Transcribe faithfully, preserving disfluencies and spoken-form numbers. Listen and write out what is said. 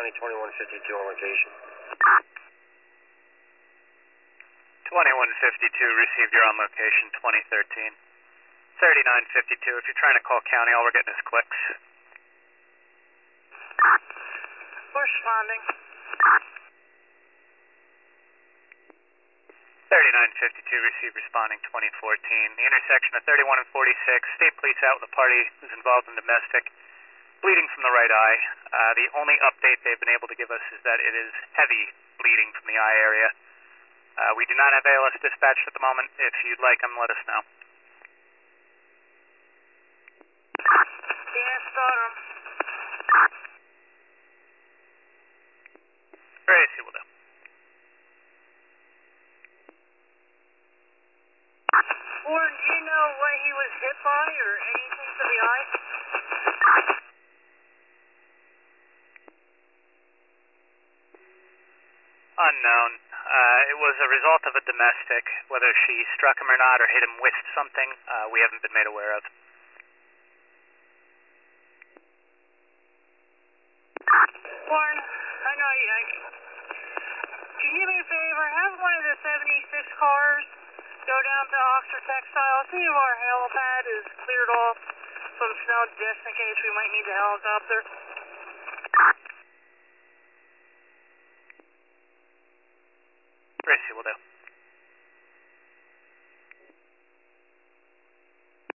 County twenty-one fifty-two on location. twenty-one fifty-two, received, you're on location, twenty thirteen. thirty-nine fifty-two, if you're trying to call county, all we're getting is clicks. We're responding. thirty-nine fifty-two, received, responding, twenty fourteen. The intersection of thirty-one and forty-six, state police out with the party who's involved in domestic, bleeding from the right eye. Uh, the only update they've been able to give us is that it is heavy bleeding from the eye area. Uh, we do not have A L S dispatched at the moment. If you'd like them, let us know. Yes, got him. Gracie will do. Warren, do you know what he was hit by or anything to the eye? Unknown. Uh, it was a result of a domestic. Whether she struck him or not or hit him with something, uh, we haven't been made aware of. Warren, I know you. I, can you do me a favor? Have one of the seventy-six cars go down to Oxford Textile. See if our helipad is cleared off from snow just in case we might need the helicopter. Gracie will do.